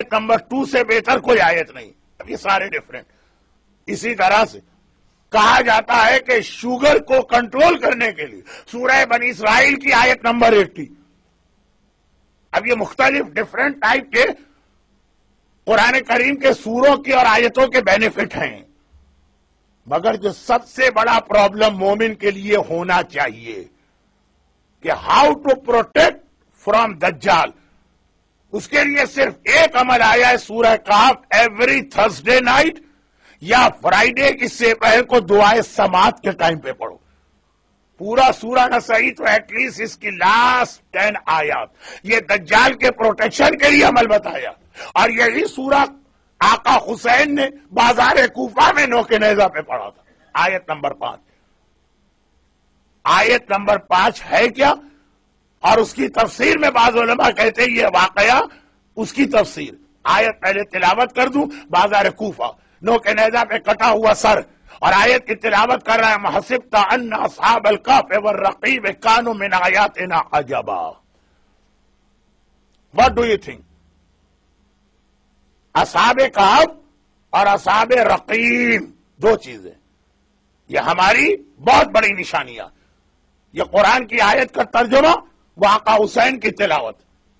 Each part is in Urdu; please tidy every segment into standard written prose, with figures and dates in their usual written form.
آیت نمبر 2 سے بہتر کوئی آیت نہیں. اب یہ سارے ڈفرینٹ. اسی طرح سے کہا جاتا ہے کہ شوگر کو کنٹرول کرنے کے لیے سورہ بنی اسرائیل کی آیت نمبر 80. اب یہ مختلف ڈفرینٹ ٹائپ کے قرآن کریم کے سوروں کی اور آیتوں کے بینیفٹ ہیں، مگر جو سب سے بڑا پرابلم مومن کے لیے ہونا چاہیے کہ ہاؤ ٹو پروٹیکٹ فرام دجال، اس کے لیے صرف ایک عمل آیا ہے سورہ کہف ایوری تھرسڈے نائٹ یا فرائیڈے کی سپہر کو دعائے سماعت کے ٹائم پہ پڑھو. پورا سورہ نہ صحیح تو ایٹ لیسٹ اس کی لاسٹ 10 آیات یہ دجال کے پروٹیکشن کے لیے عمل بتایا. اور یہی سورہ آقا حسین نے بازار کوفہ میں نوک نیزہ پہ پڑھا تھا. آیت نمبر 5. آیت نمبر 5 ہے کیا؟ اور اس کی تفسیر میں بعض علماء کہتے ہیں یہ واقعہ اس کی تفسیر. آیت پہلے تلاوت کر دوں. بازار کوفہ نوک نیزہ پہ کٹا ہوا سر، اور آیت کی تلاوت کر رہا ہے محسبت ان اصحاب الکہف والرقیم کانوا من آیاتنا عجبا. What do you think؟ اصحاب کہف اور اصحاب رقیم دو چیزیں، یہ ہماری بہت بڑی نشانیاں. یہ قرآن کی آیت کا ترجمہ، وہ آقا حسین کی تلاوت.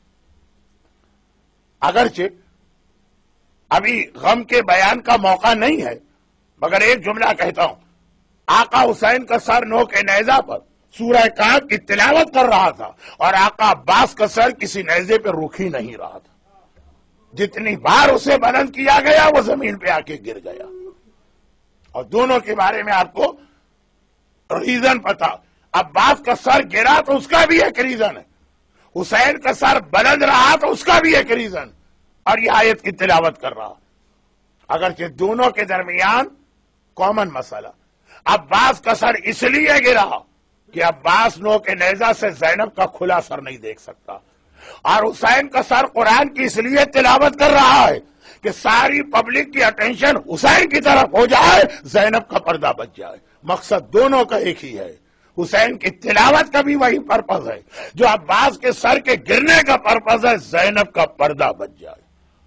اگرچہ ابھی غم کے بیان کا موقع نہیں ہے، مگر ایک جملہ کہتا ہوں. آقا حسین کا سر نوک نیزہ پر سورہ کہف کی تلاوت کر رہا تھا، اور آقا عباس کا سر کسی نیزے پہ رک ہی نہیں رہا تھا. جتنی بار اسے بلند کیا گیا وہ زمین پہ آ کے گر گیا. اور دونوں کے بارے میں آپ کو ریزن پتا. عباس کا سر گرا تو اس کا بھی ایک ریزن ہے، حسین کا سر بلند رہا تو اس کا بھی ایک ریزن، اور یہ آیت کی تلاوت کر رہا. اگرچہ دونوں کے درمیان کامن مسئلہ. عباس کا سر اس لیے گرا کہ عباس نوک نیزہ سے زینب کا کھلا سر نہیں دیکھ سکتا، اور حسین کا سر قرآن کی اس لیے تلاوت کر رہا ہے کہ ساری پبلک کی اٹینشن حسین کی طرف ہو جائے، زینب کا پردہ بچ جائے. مقصد دونوں کا ایک ہی ہے. حسین کی تلاوت کا بھی وہی پرپز ہے جو عباس کے سر کے گرنے کا پرپز ہے، زینب کا پردہ بچ جائے.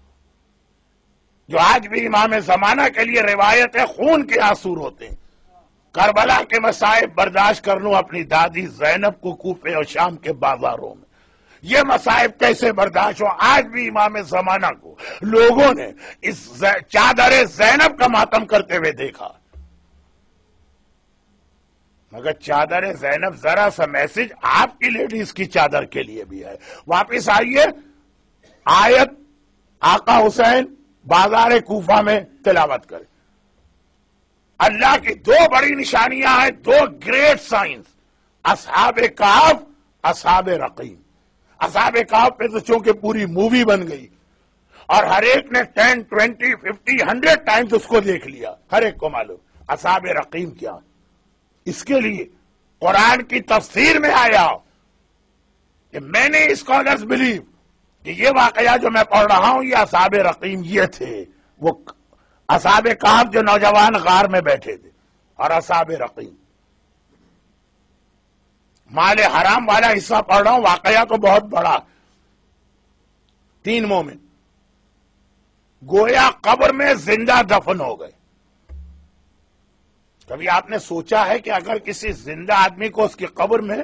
جو آج بھی امام زمانہ کے لیے روایت ہے، خون کے آنسو ہوتے ہیں. کربلا کے مصائب برداشت کر لوں اپنی دادی زینب کو کوفے اور شام کے بازاروں میں. یہ مصائب کیسے برداشت ہو؟ آج بھی امام زمانہ کو لوگوں نے اس چادر زینب کا ماتم کرتے ہوئے دیکھا. مگر چادر زینب ذرا سا میسج آپ کی لیڈیز کی چادر کے لیے بھی ہے. واپس آئیے، آیت آقا حسین بازار کوفہ میں تلاوت کرے. اللہ کی دو بڑی نشانیاں ہیں، دو گریٹ سائنس، اصحاب کہف، اصحاب رقیم. اصحاب کہف پہ تو چونکہ پوری مووی بن گئی، اور ہر ایک نے 10 20 50 100 ٹائمز اس کو دیکھ لیا، ہر ایک کو معلوم. اصحاب رقیم کیا؟ اس کے لیے قرآن کی تفسیر میں آیا کہ مینی اسکالرز بلیو کہ یہ واقعہ جو میں پڑھ رہا ہوں یہ اصحاب رقیم یہ تھے، وہ اصحاب کہف جو نوجوان غار میں بیٹھے تھے، اور اصحاب رقیم. مال حرام والا حصہ پڑھ رہا ہوں، واقعہ تو بہت بڑا. 3 مومن گویا قبر میں زندہ دفن ہو گئے. کبھی آپ نے سوچا ہے کہ اگر کسی زندہ آدمی کو اس کی قبر میں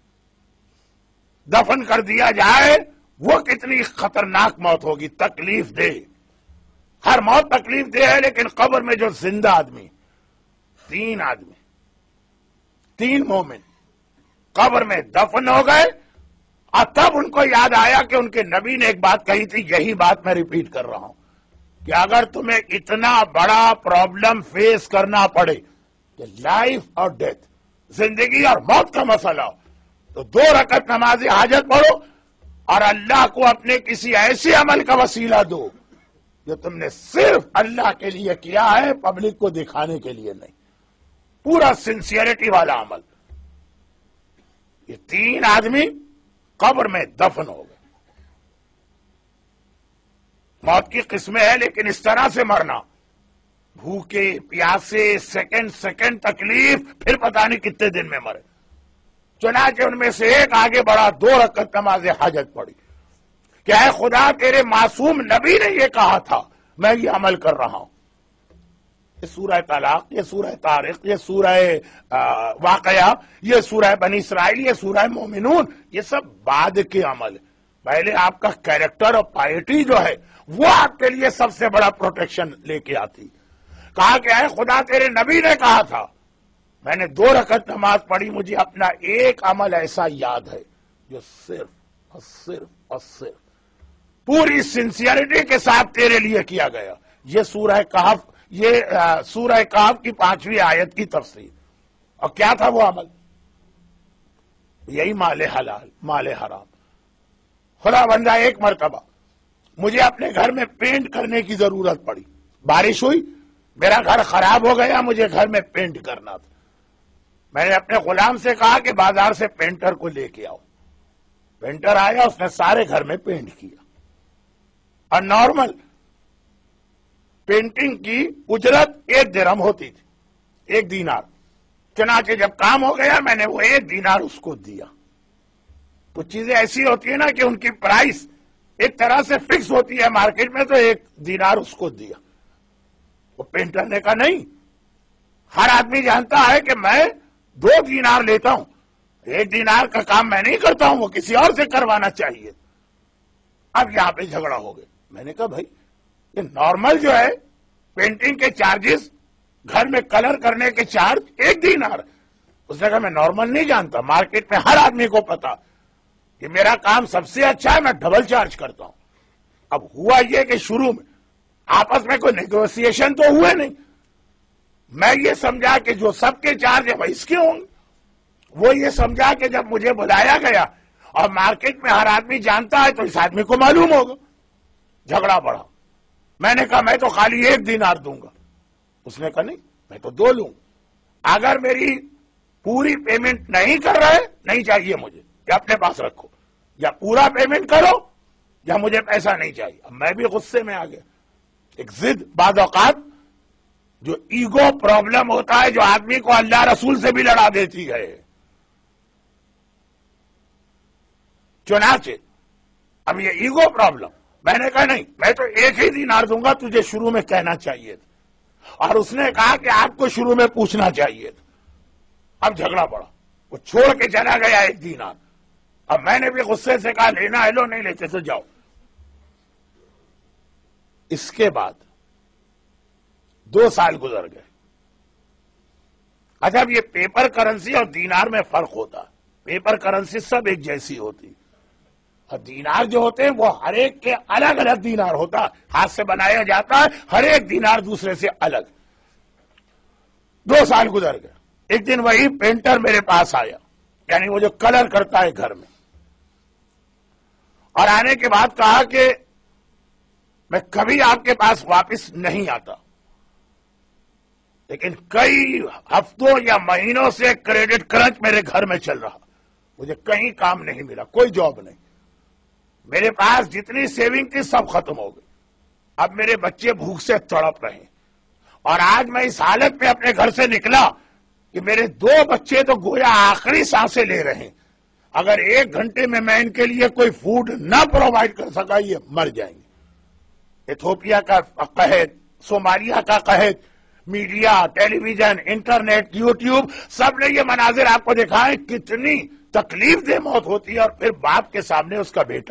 دفن کر دیا جائے وہ کتنی خطرناک موت ہوگی، تکلیف دہ. ہر موت تکلیف دہ ہے، لیکن قبر میں جو زندہ آدمی، 3 آدمی، 3 مومن قبر میں دفن ہو گئے. اور تب ان کو یاد آیا کہ ان کے نبی نے ایک بات کہی تھی، یہی بات میں ریپیٹ کر رہا ہوں کہ اگر تمہیں اتنا بڑا پرابلم فیس کرنا پڑے کہ لائف اور ڈیتھ، زندگی اور موت کا مسئلہ ہو، تو 2 رکعت نماز حاجت پڑھو اور اللہ کو اپنے کسی ایسے عمل کا وسیلہ دو جو تم نے صرف اللہ کے لیے کیا ہے، پبلک کو دکھانے کے لیے نہیں. پورا سنسیئرٹی والا عمل. یہ 3 آدمی قبر میں دفن ہو گئے. موت کی قسمیں ہیں، لیکن اس طرح سے مرنا، بھوکے پیاسے، سیکنڈ سیکنڈ تکلیف، پھر پتہ نہیں کتنے دن میں مرے. چنانچہ ان میں سے ایک آگے بڑھا، 2 رکعت نماز حاجت پڑھی کہ اے خدا تیرے معصوم نبی نے یہ کہا تھا، میں یہ عمل کر رہا ہوں۔ یہ سورہ طلاق، یہ سورہ طارق، یہ سورہ واقعہ، یہ سورہ بنی اسرائیل، یہ سورہ مومنون، یہ سب بعد کے عمل۔ پہلے آپ کا کیریکٹر اور پائٹی جو ہے وہ آپ کے لیے سب سے بڑا پروٹیکشن لے کے آتی۔ کہا کہ اے خدا تیرے نبی نے کہا تھا، میں نے 2 رکعت نماز پڑھی، مجھے اپنا ایک عمل ایسا یاد ہے جو صرف اور صرف اور صرف پوری سنسیئرٹی کے ساتھ تیرے لیے کیا گیا۔ یہ سورہ کہف، یہ سورہ کہف کی 5ویں آیت کی تفسیر۔ اور کیا تھا وہ عمل؟ یہی مال حلال مال حرام۔ خدا بندہ ایک مرتبہ مجھے اپنے گھر میں پینٹ کرنے کی ضرورت پڑی، بارش ہوئی، میرا گھر خراب ہو گیا، مجھے گھر میں پینٹ کرنا تھا۔ میں نے اپنے غلام سے کہا کہ بازار سے پینٹر کو لے کے آؤ۔ پینٹر آیا، اس نے سارے گھر میں پینٹ کیا۔ اور نارمل پینٹنگ کی اجرت 1 درہم ہوتی تھی، 1 دینار۔ چنانچہ جب کام ہو گیا میں نے وہ 1 دینار اس کو دیا۔ کچھ چیزیں ایسی ہوتی ہیں نا کہ ان کی پرائس ایک طرح سے فکس ہوتی ہے مارکیٹ میں، تو 1 دینار اس کو دیا۔ وہ پینٹر نے کہا نہیں، ہر آدمی جانتا ہے کہ میں 2 دینار لیتا ہوں، 1 دینار کا کام میں نہیں کرتا ہوں، وہ کسی اور سے کروانا چاہیے۔ اب یہاں پہ جھگڑا ہو گیا۔ میں نے کہا بھائی یہ نارمل جو ہے پینٹنگ کے چارجز، گھر میں کلر کرنے کے چارج 1 دینار۔ اس نے کہا میں نارمل نہیں جانتا، مارکیٹ میں ہر آدمی کو پتا کہ میرا کام سب سے اچھا ہے، میں ڈبل چارج کرتا ہوں۔ اب ہوا یہ کہ شروع میں آپس میں کوئی نیگوسیشن تو ہوئے نہیں، میں یہ سمجھا کہ جو سب کے چارج ہیں وہ اس کے ہوں گے، وہ یہ سمجھا کہ جب مجھے بلایا گیا اور مارکیٹ میں ہر آدمی جانتا ہے تو اس آدمی کو معلوم ہوگا۔ جھگڑا بڑھا۔ میں نے کہا میں تو خالی 1 دینار دوں گا۔ اس نے کہا نہیں میں تو 2 لوں۔ اگر میری پوری پیمنٹ نہیں کر رہے، نہیں چاہیے مجھے، یا اپنے پاس رکھو، یا پورا پیمنٹ کرو یا مجھے پیسہ نہیں چاہیے۔ اب میں بھی غصے میں آ گیا۔ ایک ضد بعض اوقات جو ایگو پرابلم ہوتا ہے، جو آدمی کو اللہ رسول سے بھی لڑا دیتی ہے۔ چنانچہ اب یہ ایگو پرابلم، میں نے کہا نہیں میں تو 1 ہی دینار دوں گا، تجھے شروع میں کہنا چاہیے تھا۔ اور اس نے کہا کہ آپ کو شروع میں پوچھنا چاہیے تھا۔ اب جھگڑا پڑا، وہ چھوڑ کے چلا گیا 1 دینار۔ اب میں نے بھی غصے سے کہا لینا ہے لو، نہیں لیتے تو جاؤ۔ اس کے بعد 2 سال گزر گئے۔ اچھا اب یہ پیپر کرنسی اور دینار میں فرق ہوتا ہے۔ پیپر کرنسی سب ایک جیسی ہوتی، اور دینار جو ہوتے ہیں وہ ہر ایک کے الگ الگ دینار ہوتا، ہاتھ سے بنایا جاتا ہے، ہر ایک دینار دوسرے سے الگ۔ 2 سال گزر گئے۔ ایک دن وہی پینٹر میرے پاس آیا، یعنی وہ جو کلر کرتا ہے گھر میں، اور آنے کے بعد کہا کہ میں کبھی آپ کے پاس واپس نہیں آتا، لیکن کئی ہفتوں یا مہینوں سے کریڈٹ کرنچ میرے گھر میں چل رہا، مجھے کہیں کام نہیں ملا، کوئی جاب نہیں، میرے پاس جتنی سیونگ تھی سب ختم ہو گئی، اب میرے بچے بھوک سے تڑپ رہے ہیں، اور آج میں اس حالت میں اپنے گھر سے نکلا کہ میرے 2 بچے تو گویا آخری سانسیں لے رہے ہیں، اگر 1 گھنٹے میں ان کے لیے کوئی فوڈ نہ پرووائڈ کر سکا یہ مر جائیں گے۔ ایتھوپیا کا قحط، صومالیہ کا قحط، media, television, internet, YouTube, سب نے یہ مناظر آپ کو دکھائے، کتنی تکلیف دہ موت ہوتی ہے، اور پھر باپ کے سامنے اس کا بیٹا۔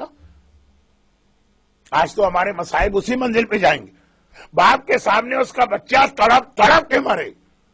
آج تو ہمارے مصائب اسی منزل پہ جائیں گے، باپ کے سامنے اس کا بچہ تڑپ تڑپ کے مرے،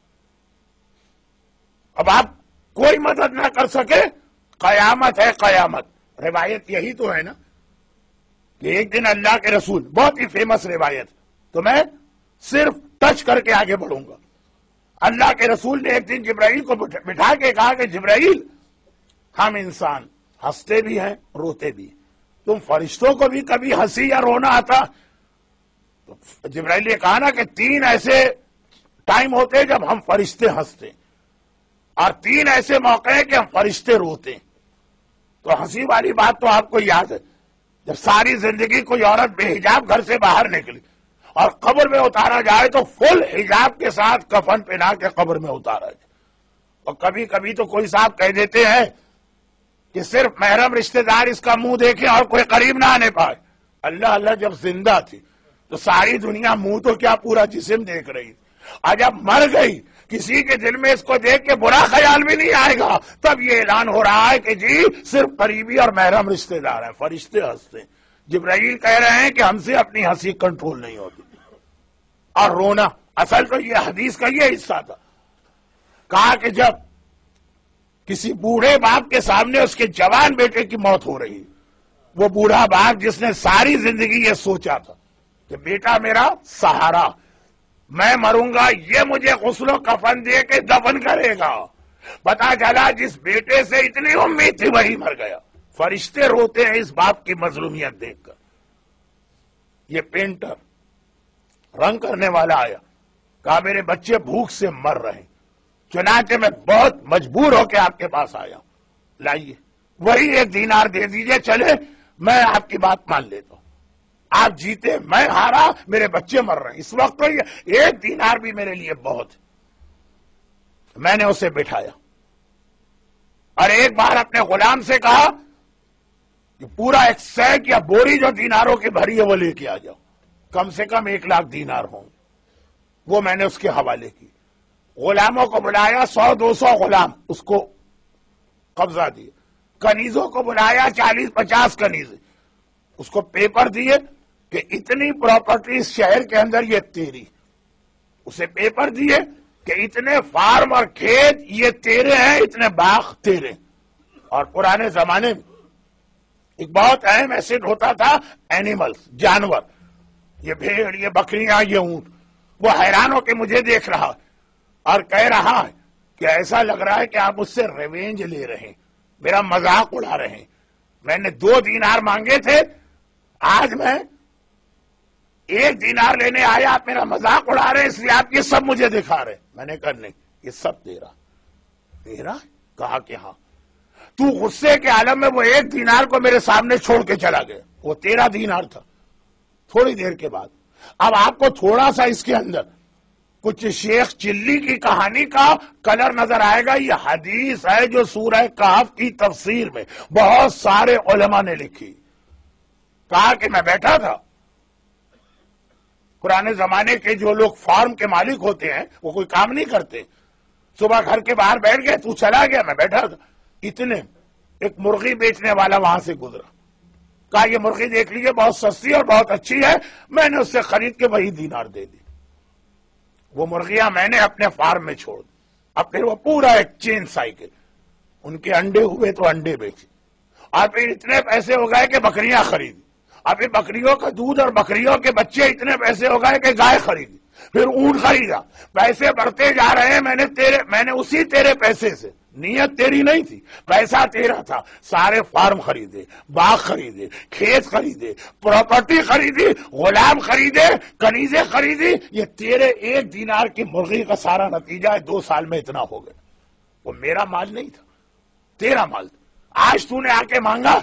اب آپ کوئی مدد نہ کر سکے، قیامت ہے قیامت۔ روایت یہی تو ہے نا کہ ایک دن اللہ کے رسول، بہت ہی فیمس روایت، تو میں صرف ٹچ کر کے آگے بڑھوں گا۔ اللہ کے رسول نے ایک دن جبرائیل کو بٹھا کے کہا کہ جبرائیل، ہم انسان ہنستے بھی ہیں روتے بھی ہیں، تم فرشتوں کو بھی کبھی ہنسی یا رونا آتا؟ تو جبرائیل نے کہا نا کہ 3 ایسے ٹائم ہوتے ہیں جب ہم فرشتے ہنستے ہیں، اور 3 ایسے موقع ہیں کہ ہم فرشتے روتے ہیں۔ تو ہنسی والی بات تو آپ کو یاد ہے، جب ساری زندگی کوئی عورت بے حجاب گھر سے باہر نکلی اور قبر میں اتارا جائے تو فل حجاب کے ساتھ کفن پہنا کے قبر میں اتارا جائے، اور کبھی کبھی تو کوئی صاحب کہہ دیتے ہیں کہ صرف محرم رشتہ دار اس کا منہ دیکھے اور کوئی قریب نہ آنے پائے. اللہ جب زندہ تھی تو ساری دنیا منہ تو کیا پورا جسم دیکھ رہی تھی، اور جب مر گئی کسی کے دل میں اس کو دیکھ کے برا خیال بھی نہیں آئے گا. تب یہ اعلان ہو رہا ہے کہ جی صرف قریبی اور محرم رشتہ دار ہیں. فرشتے ہنستے ہیں، جبرائیل کہہ رہے ہیں کہ ہم سے اپنی ہنسی کنٹرول نہیں ہوتی، اور رونا. اصل تو یہ حدیث کا یہ حصہ تھا. کہا کہ جب کسی بوڑھے باپ کے سامنے اس کے جوان بیٹے کی موت ہو رہی، وہ بوڑھا باپ جس نے ساری زندگی یہ سوچا تھا کہ بیٹا میرا سہارا، میں مروں گا یہ مجھے غسل و کفن دے کے دفن کرے گا، پتا چلا جس بیٹے سے اتنی امید تھی وہی مر گیا. فرشتے روتے ہیں اس باپ کی مظلومیت دیکھ کر. یہ پینٹر رنگ کرنے والا آیا، کہا میرے بچے بھوک سے مر رہے ہیں، چنانچہ میں بہت مجبور ہو کے آپ کے پاس آیا. لائیے وہی 1 دینار دے دیجئے، چلے میں آپ کی بات مان لیتا ہوں. آپ جیتے میں ہارا، میرے بچے مر رہے ہیں، اس وقت تو یہ 1 دینار بھی میرے لیے بہت ہے. میں نے اسے بٹھایا اور ایک بار اپنے غلام سے کہا کہ پورا 1 سیک یا بوری جو دیناروں کی بھری ہے وہ لے کے آ جاؤ، کم سے کم 1 لاکھ دینار ہوں. وہ میں نے اس کے حوالے کی. غلاموں کو بلایا، 100-200 غلام اس کو قبضہ دیے. کنیزوں کو بلایا، 40-50 کنیزیں، اس کو پیپر دیے کہ اتنی پراپرٹی اس شہر کے اندر یہ تیری. اسے پیپر دیے کہ اتنے فارم اور کھیت یہ تیرے ہیں، اتنے باغ تیرے. اور پرانے زمانے میں ایک بہت اہم ایسٹ ہوتا تھا اینیملز، جانور، یہ بھیڑ، یہ بکریاں، یہ اونٹ. وہ حیران ہو کے مجھے دیکھ رہا اور کہہ رہا ہے کہ ایسا لگ رہا ہے کہ آپ اس سے ریونج لے رہے ہیں، میرا مذاق اڑا رہے ہیں. میں نے 2 دینار مانگے تھے، آج میں 1 دینار لینے آیا، آپ میرا مذاق اڑا رہے ہیں، اس لیے آپ یہ سب مجھے دکھا رہے. میں نے کہا نہیں، یہ سب تیرا. میرا؟ کہا کہ ہاں. تو غصے کے عالم میں وہ 1 دینار کو میرے سامنے چھوڑ کے چلا گیا. وہ 13 دینار تھا. تھوڑی دیر کے بعد اب آپ کو تھوڑا سا اس کے اندر کچھ شیخ چلی کی کہانی کا کلر نظر آئے گا. یہ حدیث ہے جو سورہ کہف کی تفسیر میں بہت سارے علماء نے لکھی. کہا کہ میں بیٹھا تھا، پرانے زمانے کے جو لوگ فارم کے مالک ہوتے ہیں وہ کوئی کام نہیں کرتے، صبح گھر کے باہر بیٹھ گئے، تو چلا گیا، میں بیٹھا تھا. اتنے ایک مرغی بیچنے والا وہاں سے گزرا. کہا یہ مرغی دیکھ لیجیے، بہت سستی اور بہت اچھی ہے. میں نے اس سے خرید کے وہی دینار دے دی. وہ مرغیاں میں نے اپنے فارم میں چھوڑ دی. اب پھر وہ پورا ایک چین سائیکل، ان کے انڈے ہوئے تو انڈے بیچے، اور پھر اتنے پیسے ہو گئے کہ بکریاں خریدی. اب پھر بکریوں کا دودھ اور بکریوں کے بچے اتنے پیسے ہو گئے کہ گائے خریدی، پھر اونٹ خریدا. پیسے بڑھتے جا رہے ہیں. میں نے اسی تیرے پیسے سے، نیت تیری نہیں تھی، پیسہ تیرا تھا، سارے فارم خریدے، باغ خریدے، کھیت خریدے، پراپرٹی خریدی، غلام خریدے، کنیزیں خریدی. یہ تیرے 1 دینار کی مرغی کا سارا نتیجہ ہے. 2 سال میں اتنا ہو گیا. وہ میرا مال نہیں تھا، تیرا مال تھا. آج تو نے آ کے مانگا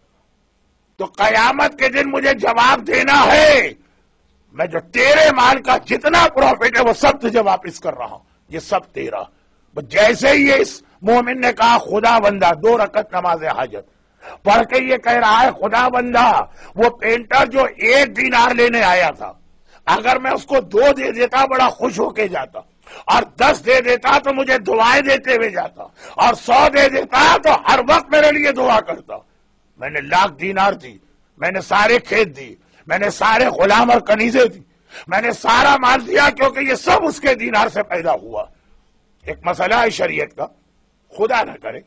تو قیامت کے دن مجھے جواب دینا ہے. میں جو تیرے مال کا جتنا پروفٹ ہے وہ سب تجھے واپس کر رہا ہوں. یہ سب تیرا. جیسے ہی اس مومن نے کہا خدا بندہ، 2 رکعت نماز حاجت پڑھ کے یہ کہہ رہا ہے خدا بندہ، وہ پینٹر جو 1 دینار لینے آیا تھا، اگر میں اس کو 2 دے دیتا بڑا خوش ہو کے جاتا، اور 10 دے دیتا تو مجھے دعائیں دیتے ہوئے جاتا، اور 100 دے دیتا تو ہر وقت میرے لیے دعا کرتا. میں نے 1 لاکھ دینار دی، میں نے سارے کھیت دی، میں نے سارے غلام اور کنیزیں دی، میں نے سارا مال دیا، کیونکہ یہ سب اس کے دینار سے پیدا ہوا. ایک مسئلہ ہے شریعت کا، خدا نہ کرے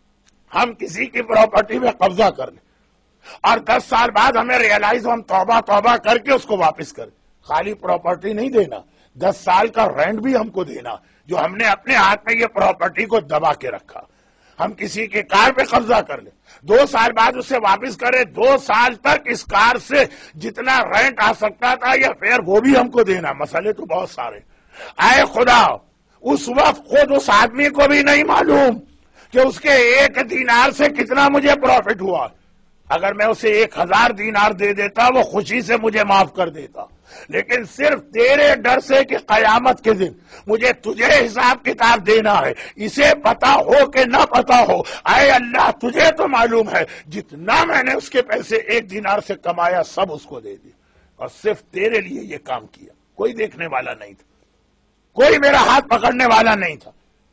ہم کسی کی پراپرٹی میں قبضہ کر لیں اور 10 سال بعد ہمیں ریئلائز ہو، ہم توبہ کر کے اس کو واپس کریں. خالی پراپرٹی نہیں دینا، 10 سال کا رینٹ بھی ہم کو دینا جو ہم نے اپنے ہاتھ میں یہ پراپرٹی کو دبا کے رکھا. ہم کسی کی کار پہ قبضہ کر لیں، 2 سال بعد اسے واپس کریں، 2 سال تک اس کار سے جتنا رینٹ آ سکتا تھا یا فیئر وہ بھی ہم کو دینا. مسئلے تو بہت سارے. اے خدا، اس وقت خود اس آدمی کو بھی نہیں معلوم کہ اس کے 1 دینار سے کتنا مجھے پروفٹ ہوا. اگر میں اسے 1000 دینار دے دیتا وہ خوشی سے مجھے معاف کر دیتا، لیکن صرف تیرے ڈر سے کہ قیامت کے دن مجھے تجھے حساب کتاب دینا ہے، اسے پتا ہو کہ نہ پتا ہو، اے اللہ تجھے تو معلوم ہے جتنا میں نے اس کے پیسے 1 دینار سے کمایا سب اس کو دے دی، اور صرف تیرے لیے یہ کام کیا، کوئی دیکھنے والا نہیں تھا، کوئی میرا ہاتھ پکڑنے والا نہیں تھا،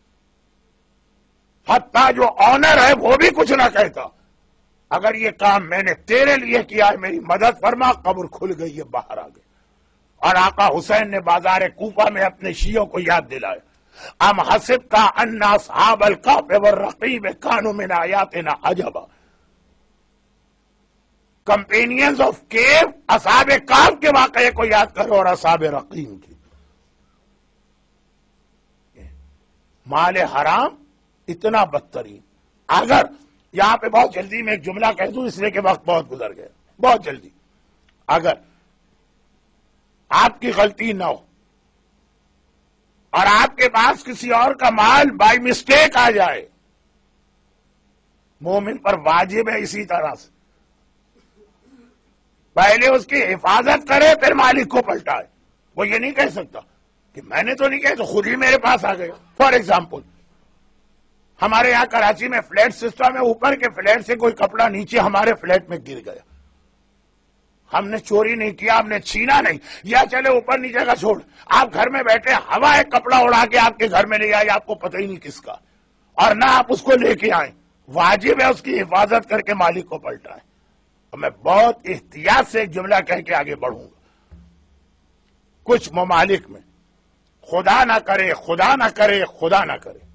حتیٰ جو آنر ہے وہ بھی کچھ نہ کہتا، اگر یہ کام میں نے تیرے لیے کیا ہے میری مدد فرما، قبر کھل گئی ہے، باہر آ گئے۔ اور آقا حسین نے بازار کوفہ میں اپنے شیعوں کو یاد دلایا، ام حسبت ان اصحاب الکہف والرقیم کانوا من آیاتنا عجبا، کمپینینز آف کیو اصحاب کہف کے واقعے کو یاد کرو اور اصحاب رقیم کی۔ مال حرام اتنا بدترین، اگر یہاں پہ بہت جلدی میں ایک جملہ کہہ دوں اس لیے کہ وقت بہت گزر گیا، بہت جلدی، اگر آپ کی غلطی نہ ہو اور آپ کے پاس کسی اور کا مال بائی مسٹیک آ جائے، مومن پر واجب ہے اسی طرح سے پہلے اس کی حفاظت کرے پھر مالک کو پلٹائے۔ وہ یہ نہیں کہہ سکتا کہ میں نے تو نہیں کہا تو خود ہی میرے پاس آ گیا۔ فار ایگزامپل ہمارے یہاں کراچی میں فلیٹ سسٹم ہے، اوپر کے فلیٹ سے کوئی کپڑا نیچے ہمارے فلیٹ میں گر گیا، ہم نے چوری نہیں کیا، ہم نے چھینا نہیں، یا چلے اوپر نیچے کا چھوڑ، آپ گھر میں بیٹھے ہوا ایک کپڑا اڑا کے آپ کے گھر میں لے آئے، آپ کو پتہ ہی نہیں کس کا، اور نہ آپ اس کو لے کے آئیں، واجب ہے اس کی حفاظت کر کے مالک کو پلٹائیں۔ اور میں بہت احتیاط سے ایک جملہ کہہ کے آگے بڑھوں گا، کچھ ممالک میں خدا نہ کرے خدا نہ کرے خدا نہ کرے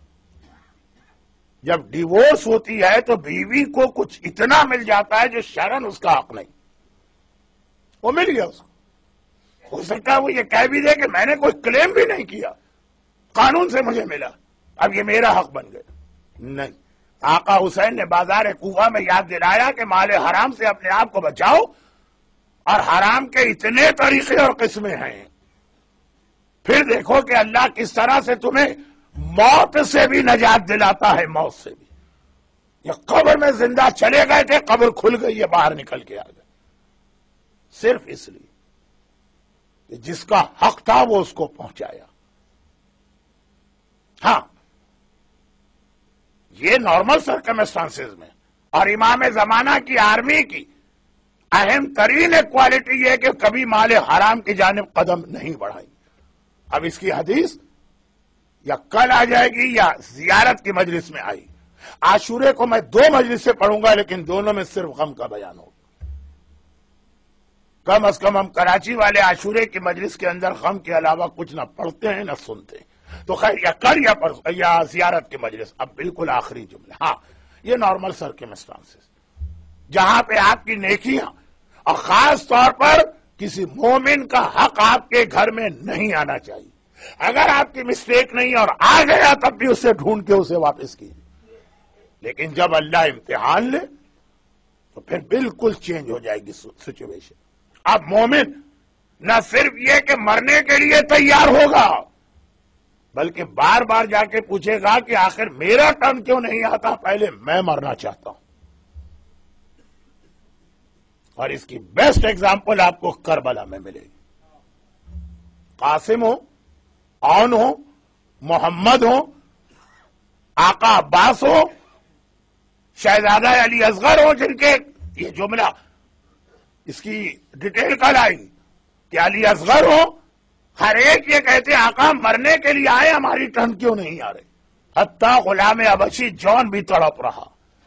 جب ڈیورس ہوتی ہے تو بیوی کو کچھ اتنا مل جاتا ہے جو شرعن اس کا حق نہیں، وہ مل گیا اس کو، ہو سکتا ہے وہ یہ کہہ بھی دے کہ میں نے کوئی کلیم بھی نہیں کیا، قانون سے مجھے ملا، اب یہ میرا حق بن گیا، نہیں۔ آقا حسین نے بازار کوفہ میں یاد دلایا کہ مال حرام سے اپنے آپ کو بچاؤ، اور حرام کے اتنے طریقے اور قسمیں ہیں، پھر دیکھو کہ اللہ کس طرح سے تمہیں موت سے بھی نجات دلاتا ہے، موت سے بھی۔ یہ قبر میں زندہ چلے گئے تھے، قبر کھل گئی ہے، باہر نکل کے آ گئے، صرف اس لیے کہ جس کا حق تھا وہ اس کو پہنچایا۔ ہاں یہ نارمل سرکمسٹانسز میں، اور امام زمانہ کی آرمی کی اہم ترین ایک کوالٹی یہ ہے کہ کبھی مال حرام کی جانب قدم نہیں بڑھائی۔ اب اس کی حدیث یا کل آ جائے گی یا زیارت کی مجلس میں آئی، عاشورے کو میں 2 مجلس سے پڑھوں گا لیکن دونوں میں صرف غم کا بیان ہوگا۔ کم از کم ہم کراچی والے عاشورے کی مجلس کے اندر غم کے علاوہ کچھ نہ پڑھتے ہیں نہ سنتے ہیں، تو خیر یا کل یا زیارت کی مجلس۔ اب بالکل آخری جملہ، ہاں یہ نارمل سرکمسٹانسز جہاں پہ آپ کی نیکیاں اور خاص طور پر کسی مومن کا حق آپ کے گھر میں نہیں آنا چاہیے، اگر آپ کی مسٹیک نہیں اور آ گیا تب بھی اسے ڈھونڈ کے اسے واپس کیجیے، لیکن جب اللہ امتحان لے تو پھر بالکل چینج ہو جائے گی سچویشن۔ اب مومن نہ صرف یہ کہ مرنے کے لیے تیار ہوگا بلکہ بار بار جا کے پوچھے گا کہ آخر میرا ٹرن کیوں نہیں آتا، پہلے میں مرنا چاہتا ہوں۔ اور اس کی بیسٹ ایگزامپل آپ کو کربلا میں ملے گی۔ قاسم ہو، اون ہو، محمد ہو، آقا عباس ہو، شہزادہ علی اصغر ہو، جن کے یہ جملہ اس کی ڈیٹیل کل آئے گی کہ علی اصغر ہو، ہر ایک یہ کہتے آقا مرنے کے لیے آئے، ہماری ٹرن کیوں نہیں آ رہے، حتیٰ غلام حبشی جان بھی تڑپ رہا،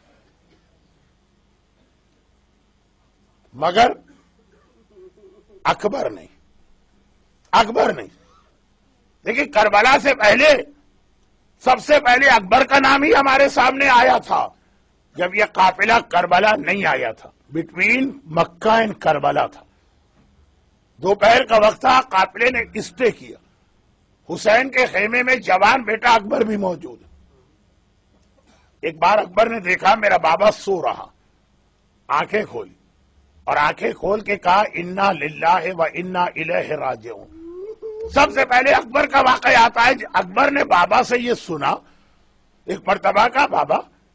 مگر اکبر نہیں۔ دیکھیں کربلا سے پہلے سب سے پہلے اکبر کا نام ہی ہمارے سامنے آیا تھا جب یہ قافلہ کربلا نہیں آیا تھا، بٹوین مکہ اینڈ کربلا تھا، دوپہر کا وقت تھا، قافلے نے اسٹے کیا، حسین کے خیمے میں جوان بیٹا اکبر بھی موجود ہے۔ ایک بار اکبر نے دیکھا میرا بابا سو رہا، آنکھیں کھولی اور آنکھیں کھول کے کہا انا للہ و انا الیہ راجعون۔ سب سے پہلے اکبر کا واقعہ آتا ہے، اکبر نے بابا سے یہ سنا، ایک مرتبہ کا بابا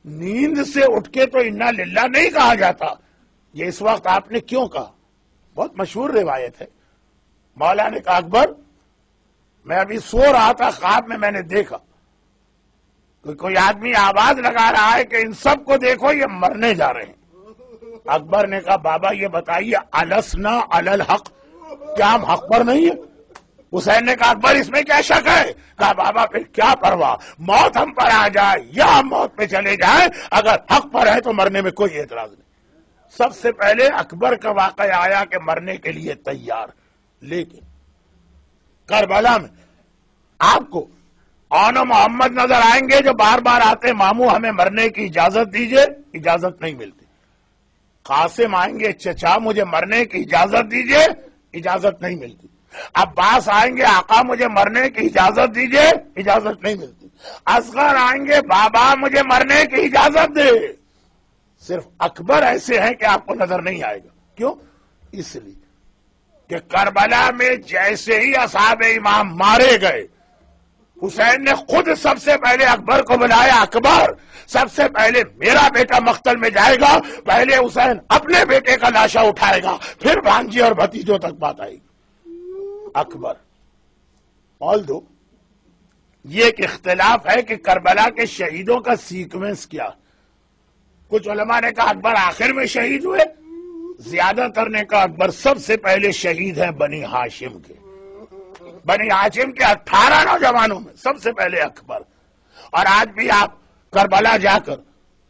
نیند سے اٹھ کے تو انا للہ نہیں کہا جاتا. یہ اس وقت آپ نے کیوں کہا؟ بہت مشہور روایت ہے. مولا نے کہا اکبر میں ابھی سو رہا تھا، خواب میں نے دیکھا کہ کوئی آدمی آواز لگا رہا ہے کہ ان سب کو دیکھو یہ مرنے جا رہے ہیں. اکبر نے کہا بابا یہ بتائیے السنا علی الحق، کیا ہم حق پر نہیں ہیں؟ حسین نے کہا اکبر اس میں کیا شک ہے؟ کہا بابا پھر کیا پرواہ، موت ہم پر آ جائے یا ہم موت پہ چلے جائیں، اگر حق پر ہے تو مرنے میں کوئی اعتراض نہیں. سب سے پہلے اکبر کا واقعہ آیا کہ مرنے کے لیے تیار. لیکن کربلا میں آپ کو اون محمد نظر آئیں گے جو بار بار آتے ماموں ہمیں مرنے کی اجازت دیجئے، اجازت نہیں ملتی. قاسم آئیں گے چچا مجھے مرنے کی اجازت دیجئے، اجازت نہیں ملتی. عباس آئیں گے آقا مجھے مرنے کی اجازت دیجئے، اجازت نہیں ملتی. اصغر آئیں گے بابا مجھے مرنے کی اجازت دے. صرف اکبر ایسے ہیں کہ آپ کو نظر نہیں آئے گا. کیوں؟ اس لیے کہ کربلا میں جیسے ہی اصحاب امام مارے گئے، حسین نے خود سب سے پہلے اکبر کو بلایا. اکبر سب سے پہلے میرا بیٹا مقتل میں جائے گا، پہلے حسین اپنے بیٹے کا لاشا اٹھائے گا، پھر بھانجی اور بھتیجوں تک بات آئے گی. اکبر بول دو یہ ایک اختلاف ہے کہ کربلا کے شہیدوں کا سیکوینس کیا. کچھ علماء نے کہا اکبر آخر میں شہید ہوئے، زیادہ تر نے کہا اکبر سب سے پہلے شہید ہیں بنی ہاشم کے. بنی ہاشم کے 18 نوجوانوں میں سب سے پہلے اکبر. اور آج بھی آپ کربلا جا کر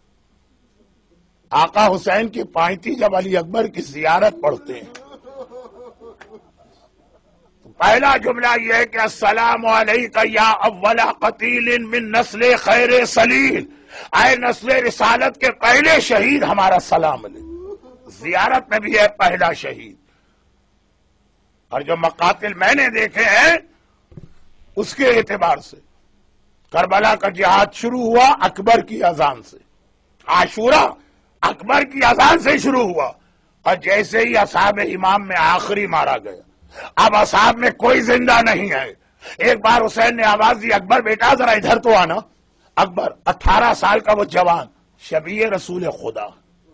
آقا حسین کی پائتی جب علی اکبر کی زیارت پڑھتے ہیں تو پہلا جملہ یہ ہے کہ السلام علیکہ یا اول قتیل من نسل خیر سلیل، اے نسل رسالت کے پہلے شہید ہمارا سلام علیہ. زیارت میں بھی ہے پہلا شہید. اور جو مقاتل میں نے دیکھے ہیں اس کے اعتبار سے کربلا کا جہاد شروع ہوا اکبر کی اذان سے. عاشورہ اکبر کی اذان سے شروع ہوا، اور جیسے ہی اصحاب امام میں آخری مارا گیا. اب اصحاب میں کوئی زندہ نہیں ہے. ایک بار حسین نے آواز دی اکبر بیٹا ذرا ادھر تو آنا. اکبر 18 سال کا وہ جوان شبیہ رسول خدا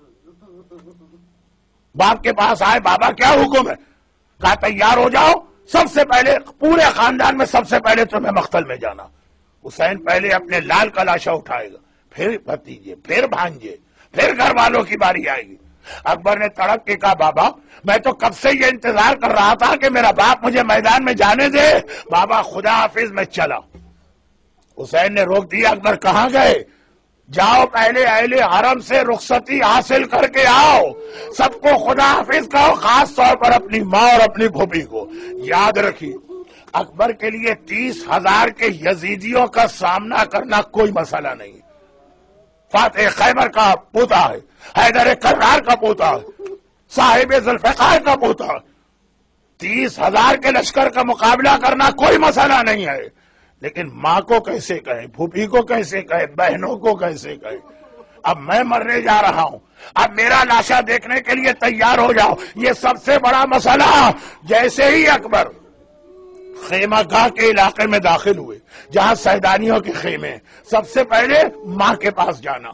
باپ کے پاس آئے. بابا کیا حکم ہے؟ کہا تیار ہو جاؤ، سب سے پہلے پورے خاندان میں سب سے پہلے تمہیں مقتل میں جانا. حسین پہلے اپنے لال کا لاشا اٹھائے گا، پھر بھتیجے، پھر بھانجے، پھر گھر والوں کی باری آئے گی. اکبر نے تڑپ کے کہا بابا میں تو کب سے یہ انتظار کر رہا تھا کہ میرا باپ مجھے میدان میں جانے دے. بابا خدا حافظ میں چلا. حسین نے روک دیا. اکبر کہاں گئے؟ جاؤ پہلے اہل حرم سے رخصتی حاصل کر کے آؤ، سب کو خدا حافظ کہو، خاص طور پر اپنی ماں اور اپنی بھوبھی کو. یاد رکھیے اکبر کے لیے 30,000 کے یزیدیوں کا سامنا کرنا کوئی مسئلہ نہیں. فاتح خیبر کا پوتا ہے، حیدر کرار کا پوتا ہے، صاحب ذوالفقار کا پوتا ہے. 30,000 کے لشکر کا مقابلہ کرنا کوئی مسئلہ نہیں ہے. لیکن ماں کو کیسے کہے، پھوپھی کو کیسے کہے، بہنوں کو کیسے کہے. اب میں مرنے جا رہا ہوں، اب میرا لاشا دیکھنے کے لیے تیار ہو جاؤ. یہ سب سے بڑا مسئلہ. جیسے ہی اکبر خیمہ گاہ کے علاقے میں داخل ہوئے جہاں سیدانیوں کے خیمے، سب سے پہلے ماں کے پاس جانا.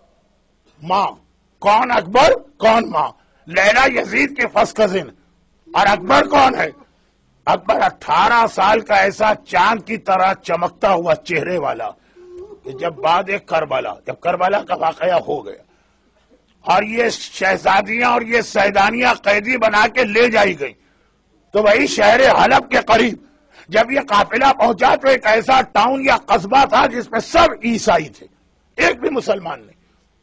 ماں کون؟ اکبر کون؟ ماں. لیلا یزید کے فرسٹ کزن. اور اکبر کون ہے؟ اکبر 18 سال کا ایسا چاند کی طرح چمکتا ہوا چہرے والا کہ جب بعد ایک جب کربلا کا واقعہ ہو گیا اور یہ شہزادیاں اور یہ سیدانیاں قیدی بنا کے لے جائی گئی تو وہی شہر حلب کے قریب جب یہ قافلہ پہنچا تو ایک ایسا ٹاؤن یا قصبہ تھا جس میں سب عیسائی تھے، ایک بھی مسلمان نہیں.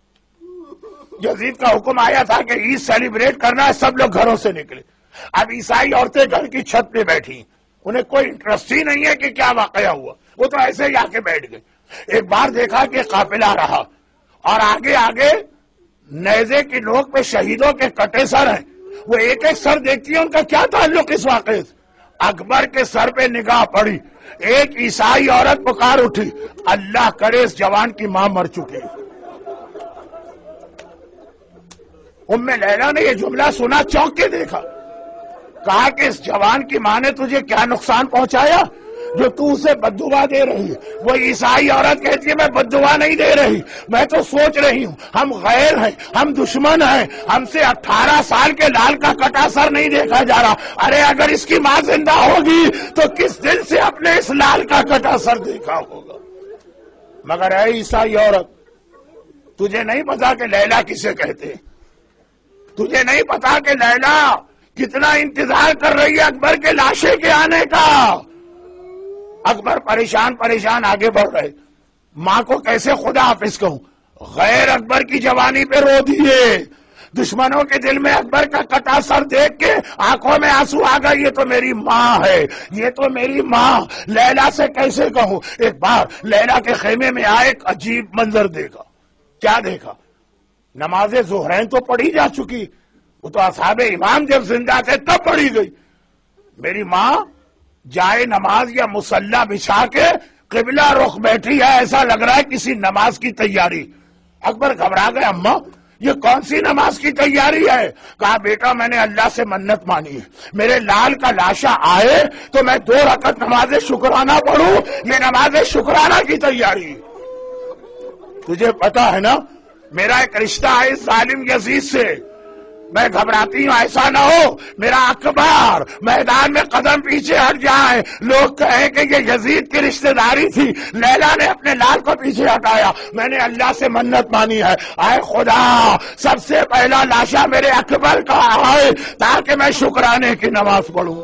یزید کا حکم آیا تھا کہ عید سیلیبریٹ کرنا ہے، سب لوگ گھروں سے نکلے. اب عیسائی عورتیں گھر کی چھت پہ بیٹھی، انہیں کوئی انٹرسٹ ہی نہیں ہے کہ کیا واقعہ ہوا، وہ تو ایسے ہی آ کے بیٹھ گئے. ایک بار دیکھا کہ قافلہ رہا اور آگے آگے نیزے کی نوک پہ شہیدوں کے کٹے سر ہیں. وہ ایک ایک سر دیکھتی ہے، ان کا کیا تعلق اس واقعے سے. اکبر کے سر پہ نگاہ پڑی، ایک عیسائی عورت پکار اٹھی، اللہ کرے اس جوان کی ماں مر چکی. ام لیلا نے یہ جملہ سنا، چونک کے دیکھا، کہا کہ اس جوان کی ماں نے تجھے کیا نقصان پہنچایا؟ جو تو اسے بددعا دے رہی ہے، وہ عیسائی عورت کہتی ہے میں بددعا نہیں دے رہی، میں تو سوچ رہی ہوں ہم غیر ہیں، ہم دشمن ہیں، ہم سے 18 سال کے لال کا کٹا سر نہیں دیکھا جا رہا۔ ارے اگر اس کی ماں زندہ ہوگی تو کس دل سے اپنے اس لال کا کٹا سر دیکھا ہوگا؟ مگر اے عیسائی عورت، تجھے نہیں پتا کہ لیلا کسے کہتے؟ تجھے نہیں پتا کہ لیلا کتنا انتظار کر رہی ہے اکبر کے لاشے کے آنے کا؟ اکبر پریشان پریشان آگے بڑھ رہے، ماں کو کیسے خدا حافظ کہوں؟ غیر اکبر کی جوانی پہ رو دیے، دشمنوں کے دل میں اکبر کا کٹا سر دیکھ کے آنکھوں میں آنسو آ گئے، یہ تو میری ماں ہے، یہ تو میری ماں، لیلا سے کیسے کہوں؟ ایک بار لیلا کے خیمے میں آئے، ایک عجیب منظر دیکھا۔ کیا دیکھا؟ نماز ظہرین تو پڑھی جا چکی، وہ تو اصحاب امام جب زندہ تھے تب پڑھی گئی، میری ماں جائے نماز یا مصلی بچھا کے قبلہ رخ بیٹھی ہے، ایسا لگ رہا ہے کسی نماز کی تیاری۔ اکبر گھبرا گئے، اماں یہ کون سی نماز کی تیاری ہے؟ کہا بیٹا میں نے اللہ سے منت مانی ہے، میرے لال کا لاشا آئے تو میں 2 رکعت نماز شکرانہ پڑھوں، یہ نماز شکرانہ کی تیاری۔ تجھے پتا ہے نا میرا ایک رشتہ ہے اس ظالم یزید سے، میں گھبراتی ہوں ایسا نہ ہو میرا اکبر میدان میں قدم پیچھے ہٹ جائے، لوگ کہیں کہ یہ یزید کی رشتہ داری تھی، لیلا نے اپنے لال کو پیچھے ہٹایا، میں نے اللہ سے منت مانی ہے، اے خدا سب سے پہلا لاشا میرے اکبر کا آئے تاکہ میں شکرانے کی نماز پڑھوں۔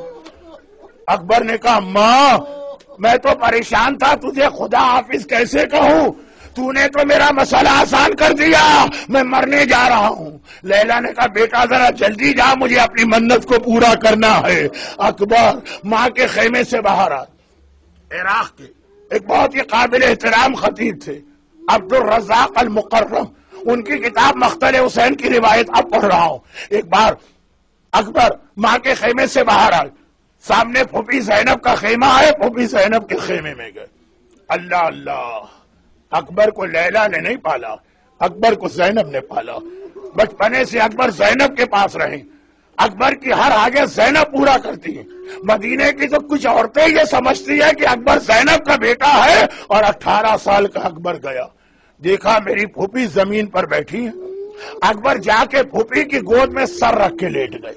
اکبر نے کہا ماں میں تو پریشان تھا، تجھے خدا حافظ کیسے کہوں؟ تو نے تو میرا مسئلہ آسان کر دیا، میں مرنے جا رہا ہوں۔ لیلا نے کہا بیٹا ذرا جلدی جا، مجھے اپنی منت کو پورا کرنا ہے۔ اکبر ماں کے خیمے سے باہر آئے۔ عراق کے ایک بہت ہی قابل احترام خطیب تھے عبد الرزاق المقرم، ان کی کتاب مقتل حسین کی روایت اب پڑھ رہا ہوں۔ ایک بار اکبر ماں کے خیمے سے باہر آئے، سامنے پھوپھی زینب کا خیمہ ہے، پھوپھی زینب کے خیمے میں گئے۔ اللہ اللہ، اکبر کو لیلا نے نہیں پالا، اکبر کو زینب نے پالا۔ بچپنے سے اکبر زینب کے پاس رہے، اکبر کی ہر حاجت زینب پورا کرتی ہے۔ مدینے کی تو کچھ عورتیں یہ سمجھتی ہے کہ اکبر زینب کا بیٹا ہے، اور 18 سال کا اکبر گیا، دیکھا میری پھوپھی زمین پر بیٹھی ہے، اکبر جا کے پھوپھی کی گود میں سر رکھ کے لیٹ گئے۔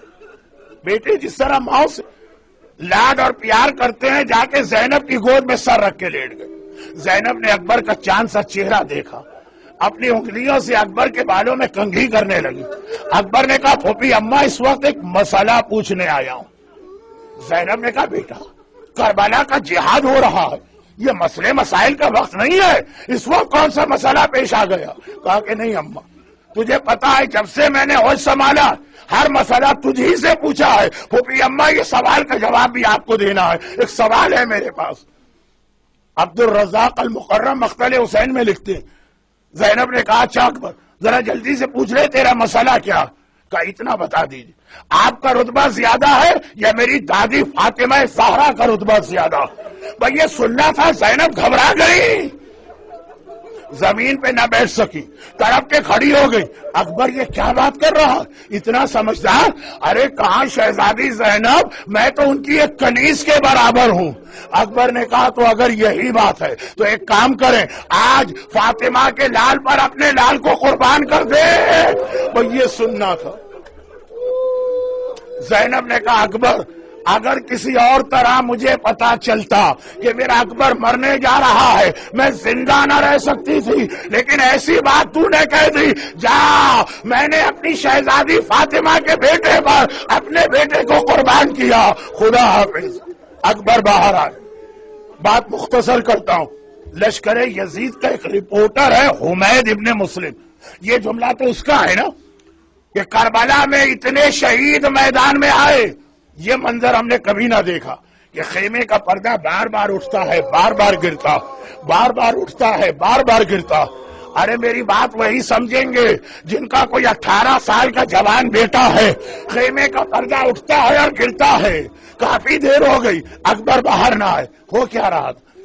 بیٹے جس طرح ماں سے لاڈ اور پیار کرتے ہیں، جا کے زینب کی گود میں سر رکھ کے لیٹ گئے۔ زینب نے اکبر کا چاند سا چہرہ دیکھا، اپنی انگلیوں سے اکبر کے بالوں میں کنگھی کرنے لگی۔ اکبر نے کہا پھوپھی اماں اس وقت ایک مسئلہ پوچھنے آیا ہوں۔ زینب نے کہا بیٹا کربلا کا جہاد ہو رہا ہے، یہ مسئلے مسائل کا وقت نہیں ہے، اس وقت کون سا مسئلہ پیش آ گیا؟ کہا کہ نہیں اماں تجھے پتا ہے جب سے میں نے ہوش سنبھالا ہر مسئلہ تجھ ہی سے پوچھا ہے۔ پھوپھی اماں یہ سوال کا جواب بھی آپ کو دینا ہے، ایک سوال ہے میرے پاس۔ عبد الرزاق المقرم مقتل حسین میں لکھتے ہیں، زینب نے کہا اچھا اکبر ذرا جلدی سے پوچھ لے تیرا مسئلہ کیا؟ کہا اتنا بتا دیجیے آپ کا رتبہ زیادہ ہے یا میری دادی فاطمہ زہرا کا رتبہ زیادہ؟ بھئی یہ سننا تھا۔ زینب گھبرا گئی، زمین پہ نہ بیٹھ سکی، تڑپ کے کھڑی ہو گئی۔ اکبر یہ کیا بات کر رہا، اتنا سمجھدار؟ ارے کہاں شہزادی زینب، میں تو ان کی ایک کنیز کے برابر ہوں۔ اکبر نے کہا تو اگر یہی بات ہے تو ایک کام کریں، آج فاطمہ کے لال پر اپنے لال کو قربان کر دے۔ وہ یہ سننا تھا۔ زینب نے کہا اکبر اگر کسی اور طرح مجھے پتا چلتا کہ میرا اکبر مرنے جا رہا ہے میں زندہ نہ رہ سکتی تھی، لیکن ایسی بات تو نے کہہ دی، جا میں نے اپنی شہزادی فاطمہ کے بیٹے پر اپنے بیٹے کو قربان کیا، خدا حافظ۔ اکبر باہر آئے، بات مختصر کرتا ہوں۔ لشکر یزید کا ایک رپورٹر ہے حمید ابن مسلم، یہ جملہ تو اس کا ہے نا کہ کربلا میں اتنے شہید میدان میں آئے، یہ منظر ہم نے کبھی نہ دیکھا کہ خیمے کا پردہ بار بار اٹھتا ہے بار بار گرتا، بار بار اٹھتا ہے بار بار گرتا۔ ارے میری بات وہی سمجھیں گے جن کا کوئی 18 سال کا جوان بیٹا ہے، خیمے کا پردہ اٹھتا ہے اور گرتا ہے۔ کافی دیر ہو گئی، اکبر باہر نہ آئے، ہو کیا رہا تھا؟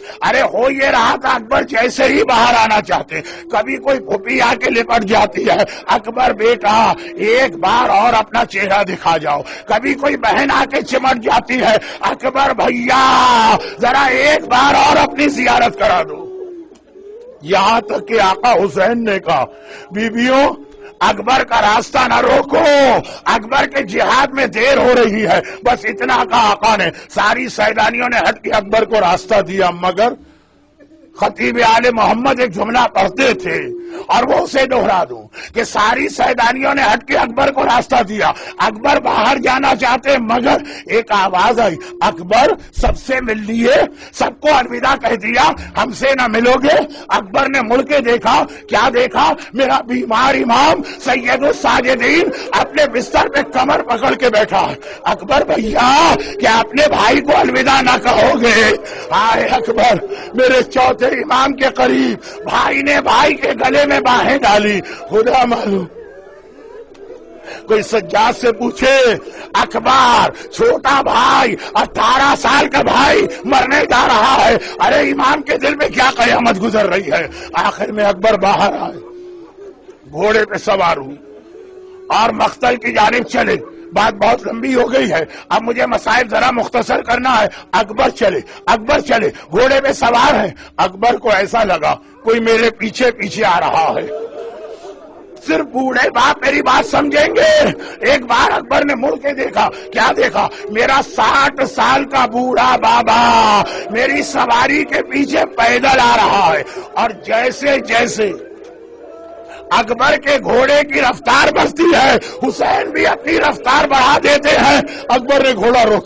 ارے ہو یہ رہا تھا اکبر جیسے ہی باہر آنا چاہتے کبھی کوئی پھوپھی آ کے لپٹ جاتی ہے، اکبر بیٹا ایک بار اور اپنا چہرہ دکھا جاؤ، کبھی کوئی بہن آ کے چمٹ جاتی ہے، اکبر بھیا ذرا ایک بار اور اپنی زیارت کرا دو۔ یہاں تک کہ آقا حسین نے کہا بیویوں اکبر کا راستہ نہ روکو، اکبر کے جہاد میں دیر ہو رہی ہے، بس اتنا کہا آقا نے۔ ساری سیدانیوں نے ہٹ کے اکبر کو راستہ دیا، مگر خطیب آل محمد ایک جملہ پڑھتے تھے اور وہ اسے دہرا دوں کہ ساری سیدانیوں نے ہٹ کے اکبر کو راستہ دیا، اکبر باہر جانا چاہتے مگر ایک آواز آئی اکبر سب سے مل لیے، سب کو الوداع کہہ دیا، ہم سے نہ ملو گے؟ اکبر نے مڑ کے دیکھا، کیا دیکھا؟ میرا بیمار امام سید الساجدین اپنے بستر پہ کمر پکڑ کے بیٹھا ہے۔ اکبر بھیا کیا اپنے بھائی کو الوداع نہ کہو گے؟ ہائے اکبر میرے چوتھے امام کے قریب بھائی نے بھائی کے گلے میں باہیں ڈالی، خدا معلوم کوئی سجاد سے پوچھے اکبر چھوٹا بھائی 18 سال کا بھائی مرنے جا رہا ہے، ارے امام کے دل میں کیا قیامت گزر رہی ہے۔ آخر میں اکبر باہر آئے، گھوڑے پہ سوار ہوئی اور مقتل کی جانب چلے۔ بات بہت لمبی ہو گئی ہے، اب مجھے مسائل ذرا مختصر کرنا ہے۔ اکبر چلے گھوڑے پہ سوار ہے، اکبر کو ایسا لگا کوئی میرے پیچھے پیچھے آ رہا ہے۔ صرف بوڑھے باپ میری بات سمجھیں گے۔ ایک بار اکبر نے مڑ کے دیکھا، کیا دیکھا؟ میرا 60 سال کا بوڑھا بابا میری سواری کے پیچھے پیدل آ رہا ہے، اور جیسے جیسے اکبر کے گھوڑے کی رفتار بڑھتی ہے حسین بھی اپنی رفتار بڑھا دیتے ہیں۔ اکبر نے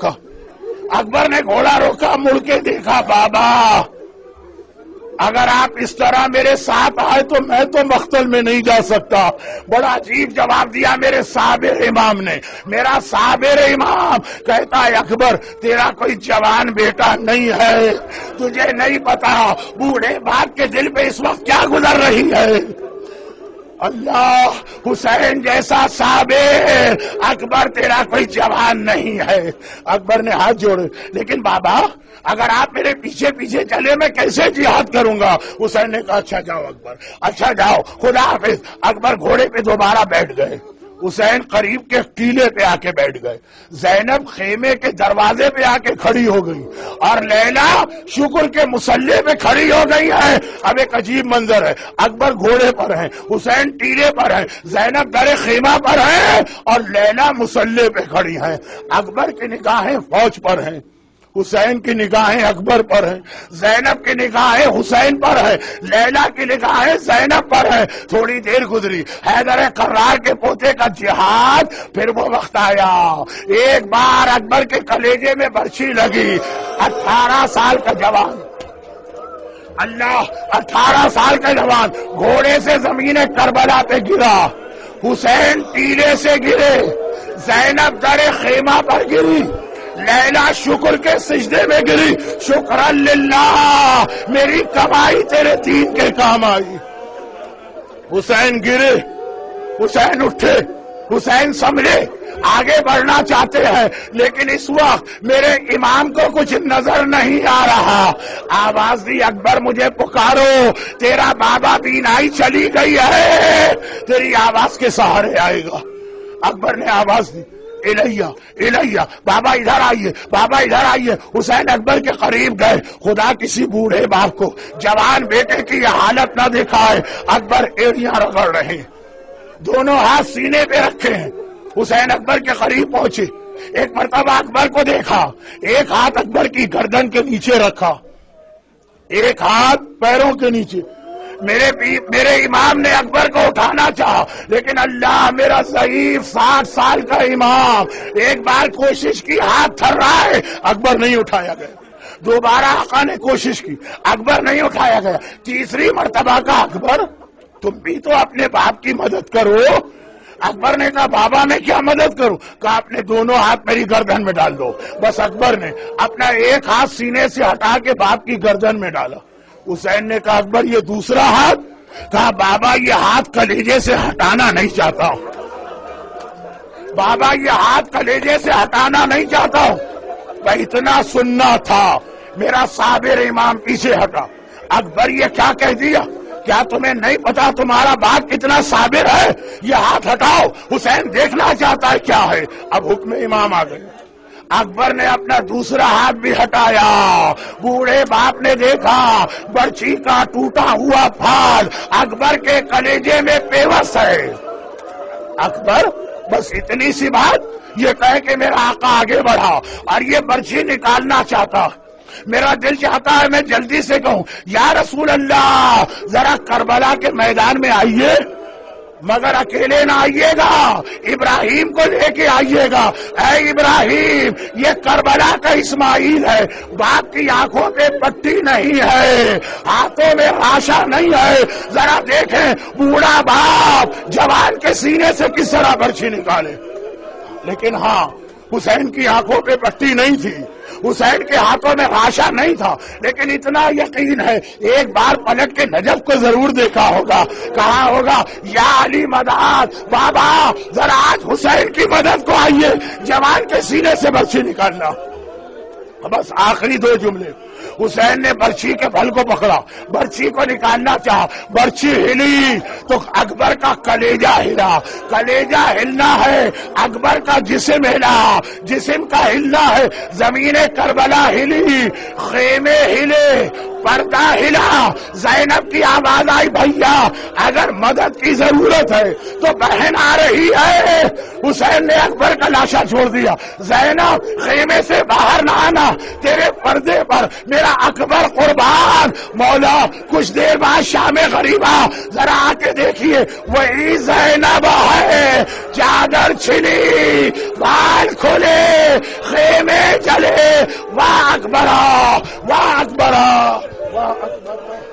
گھوڑا روکا، مڑ کے دیکھا بابا اگر آپ اس طرح میرے ساتھ آئے تو میں تو مقتل میں نہیں جا سکتا۔ بڑا عجیب جواب دیا میرے صابر امام نے۔ میرا صابر امام کہتا ہے اکبر تیرا کوئی جوان بیٹا نہیں ہے، تجھے نہیں پتا بوڑھے باپ کے دل پہ اس وقت کیا گزر رہی ہے۔ اللہ حسین جیسا صابر، اکبر تیرا کوئی جوان نہیں ہے۔ اکبر نے ہاتھ جوڑے، لیکن بابا اگر آپ میرے پیچھے پیچھے چلے میں کیسے جہاد کروں گا؟ حسین نے کہا اچھا جاؤ اکبر، اچھا جاؤ، خدا حافظ۔ اکبر گھوڑے پہ دوبارہ بیٹھ گئے، حسین قریب کے ٹیلے پہ آ کے بیٹھ گئے، زینب خیمے کے دروازے پہ آ کے کھڑی ہو گئی، اور لیلا شکر کے مصلے پہ کھڑی ہو گئی ہے۔ اب ایک عجیب منظر ہے، اکبر گھوڑے پر ہیں، حسین ٹیلے پر ہیں، زینب در خیمہ پر ہے اور لیلا مصلے پہ کھڑی ہیں۔ اکبر کی نگاہیں فوج پر ہیں، حسین کی نگاہیں اکبر پر ہیں، زینب کی نگاہیں حسین پر ہے، لیلا کی نگاہیں زینب پر ہے۔ تھوڑی دیر گزری، حیدر کرار کے پوتے کا جہاد، پھر وہ وقت آیا ایک بار اکبر کے کلیجے میں برچھی لگی۔ 18 سال کا جوان، اللہ 18 سال کا جوان گھوڑے سے زمین کربلا پہ گرا، حسین ٹیلے سے گرے، زینب در خیمہ پر گری، لیلا شکر کے سجدے میں گری۔ شکرا للہ میری کمائی تیرے دین کے کام آئی۔ حسین گرے، حسین اٹھے، حسین سمجھے آگے بڑھنا چاہتے ہیں، لیکن اس وقت میرے امام کو کچھ نظر نہیں آ رہا۔ آواز دی اکبر مجھے پکارو، تیرا بابا بینائی چلی گئی ہے، تیری آواز کے سہارے آئے گا۔ اکبر نے آواز دی الیہ، بابا ادھر آئیے، بابا ادھر آئیے۔ حسین اکبر کے قریب گئے، خدا کسی بوڑھے باپ کو جوان بیٹے کی یہ حالت نہ دکھائے۔ اکبر ایڑیاں رگڑ رہے ہیں، دونوں ہاتھ سینے پہ رکھے ہیں۔ حسین اکبر کے قریب پہنچے، ایک مرتبہ اکبر کو دیکھا، ایک ہاتھ اکبر کی گردن کے نیچے رکھا، ایک ہاتھ پیروں کے نیچے۔ میرے امام نے اکبر کو اٹھانا چاہا، لیکن اللہ میرا ضعیف 60 سال کا امام ایک بار کوشش کی، ہاتھ تھر رہا ہے، اکبر نہیں اٹھایا گیا۔ دوبارہ آقا نے کوشش کی، اکبر نہیں اٹھایا گیا۔ تیسری مرتبہ کا اکبر تم بھی تو اپنے باپ کی مدد کرو۔ اکبر نے کہا بابا میں کیا مدد کروں؟ کہا اپنے دونوں ہاتھ میری گردن میں ڈال دو۔ بس اکبر نے اپنا ایک ہاتھ سینے سے ہٹا کے باپ کی گردن میں ڈالا۔ حسین نے کہا اکبر یہ دوسرا ہاتھ؟ کہا بابا یہ ہاتھ کلیجے سے ہٹانا نہیں چاہتا ہوں، بابا یہ ہاتھ کلیجے سے ہٹانا نہیں چاہتا ہوں۔ اتنا سننا تھا، میرا صابر امام پیچھے ہٹا. اکبر یہ کیا کہہ دیا؟ کیا تمہیں نہیں پتا تمہارا باپ کتنا صابر ہے؟ یہ ہاتھ ہٹاؤ، حسین دیکھنا چاہتا ہے کیا ہے. اب حکم امام آ گئے. اکبر نے اپنا دوسرا ہاتھ بھی ہٹایا. بوڑھے باپ نے دیکھا برچھی کا ٹوٹا ہوا پھال اکبر کے کلیجے میں پیوست ہے. اکبر بس اتنی سی بات یہ کہے کہ میرا آقا آگے بڑھا اور یہ برچھی نکالنا چاہتا. میرا دل چاہتا ہے میں جلدی سے کہوں یا رسول اللہ ذرا کربلا کے میدان میں آئیے، مگر اکیلے نہ آئیے گا، ابراہیم کو لے کے آئیے گا. اے ابراہیم یہ کربلا کا اسماعیل ہے، باپ کی آنکھوں پہ پٹی نہیں ہے، ہاتھوں میں راشا نہیں ہے. ذرا دیکھیں بوڑھا باپ جوان کے سینے سے کس طرح برچھی نکالے. لیکن ہاں حسین کی آنکھوں پہ پٹی نہیں تھی، حسین کے ہاتھوں میں راشا نہیں تھا، لیکن اتنا یقین ہے ایک بار پلٹ کے نجف کو ضرور دیکھا ہوگا. کہا ہوگا یا علی مدد، بابا ذرا آج حسین کی مدد کو آئیے، جوان کے سینے سے برچھی نکالنا. بس آخری دو جملے. حسین نے برچھی کے پھل کو پکڑا، برچھی کو نکالنا چاہا، برچھی ہلی تو اکبر کا کلیجہ ہلا. کلیجہ ہلنا ہے، اکبر کا جسم ہلا، جسم کا ہلنا ہے. زمین کربلا ہلی، خیمے ہلے، پردہ ہلا. زینب کی آواز آئی بھیا اگر مدد کی ضرورت ہے تو بہن آ رہی ہے. حسین نے اکبر کا لاشا چھوڑ دیا. زینب خیمے سے باہر نہ آنا، تیرے پردے پر میرا اکبر قربان. مولا کچھ دیر بعد شام غریبہ ذرا آ کے دیکھیے وہی زینب ہے. چادر چھلی، بال کھلے، خیمے جلے. واہ اکبر، واہ اکبر، واہ اکبر.